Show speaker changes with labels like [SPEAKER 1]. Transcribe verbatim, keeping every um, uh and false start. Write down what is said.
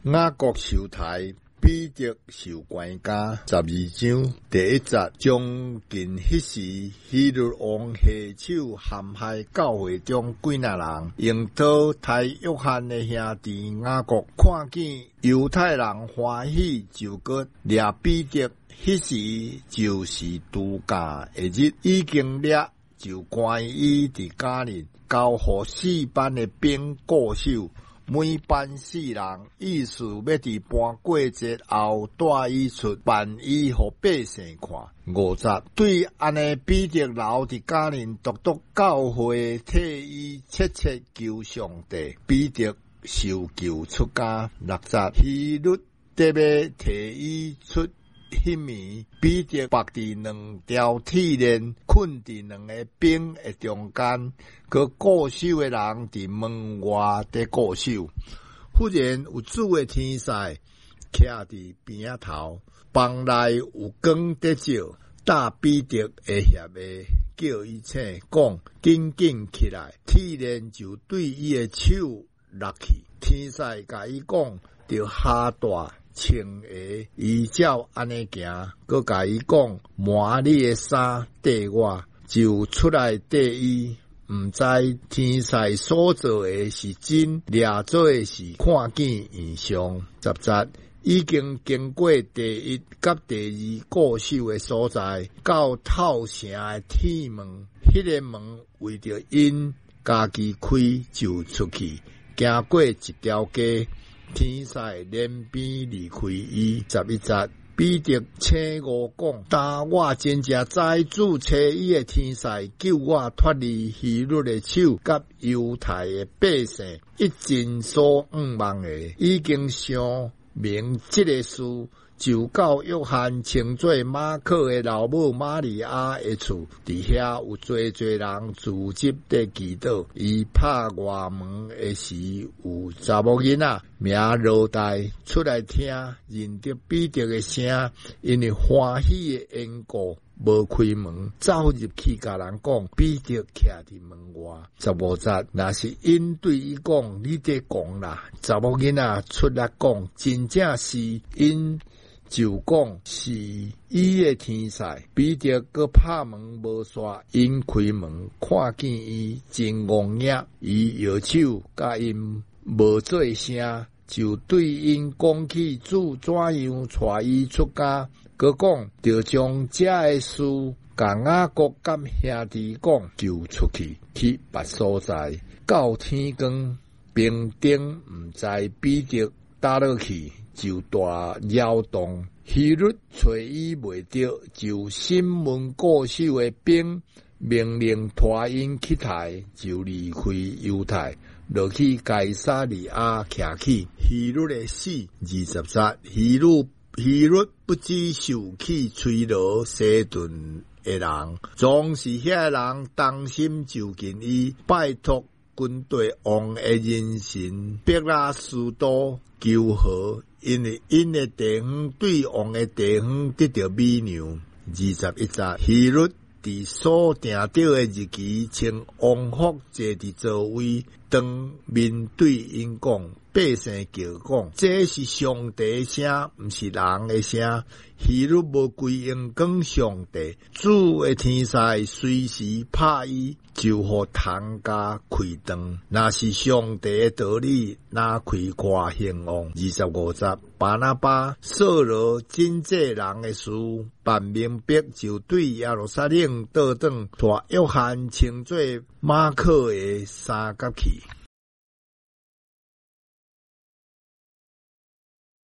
[SPEAKER 1] 雅各受台彼得受关家十二章第一节，将近迄时希律王下手陷害教会中几若人，用刀杀约翰的兄弟雅各。看见犹太人欢喜，就搁掠彼得。迄时就是度假的日，已经掠就关伊伫家里，交互四班的兵固守。每班四人，意思要伫搬过节后带伊出，办伊互百姓看。五十对安尼，彼得留伫家人，独独教会替伊切切求上帝。彼得受救出家。六十希律得要替伊出迄暝，彼得绑伫两条铁链，困伫两个兵的中间，佮固守的人伫门外伫固守。忽然有主的天使徛伫边仔头，房内有光在照，搭彼得的协的，叫伊醒，讲紧紧起来，铁链就对伊的手落去。天使甲伊讲，着下大穿鞋，依照安尼行，佮甲伊讲，换你的衫缀我，就出来缀伊。毋知天使所做的是真，掠做的是看见异象。十节已经经过第一甲第二固守的所在，到透城的铁门，迄、那个门为着因家己开，就出去，行过一条街。天使连边离开伊。十一节彼得请我讲，但我真正知主找伊的天使，救我脱离希律的手，甲犹太的百姓一尽所仰望的，已经想明这个事。就到约翰称作马可的老母玛利亚的厝，伫遐有侪侪人聚集在祈祷。伊拍外门的时，有查某囡仔名罗代出来听，认得彼得的声，因为欢喜的缘故，无开门，走入去甲人讲，彼得徛伫门外。十五节若是因对伊讲，你得讲啦。查某囡仔出来讲，真正是因。就讲是伊的天使。彼得佮拍门无煞，因开门看见伊真戆眼，伊摇手甲因无做声，就对因讲起主怎样带伊出家，佮讲着将这的事甲雅各甲兄弟讲，就出去去别所在。到天光，兵丁毋知彼得倒落去，就大摇动。希律找伊袂着，就审问固守的兵，命令拖因起台，就离开犹太，落去该撒利亚徛起。希律的死。二十节希律希律不知受气催罗西顿的人，总是遐人当心就近伊，拜托军队王的人神别拉斯多求和，因为因的地方对王的地方得到美牛。二十一节希律伫所定着的日期，请王福坐伫座位，当面对因讲，百姓叫讲，这是上帝的声，毋是人的声。希律无归应讲上帝，主的天使随时拍伊，就互堂家开灯。若是上帝的道理，哪开挂兴旺。二十五节巴拿巴扫罗真济人的事办明白，就对耶路撒冷倒转，带约翰称作马可的三角去。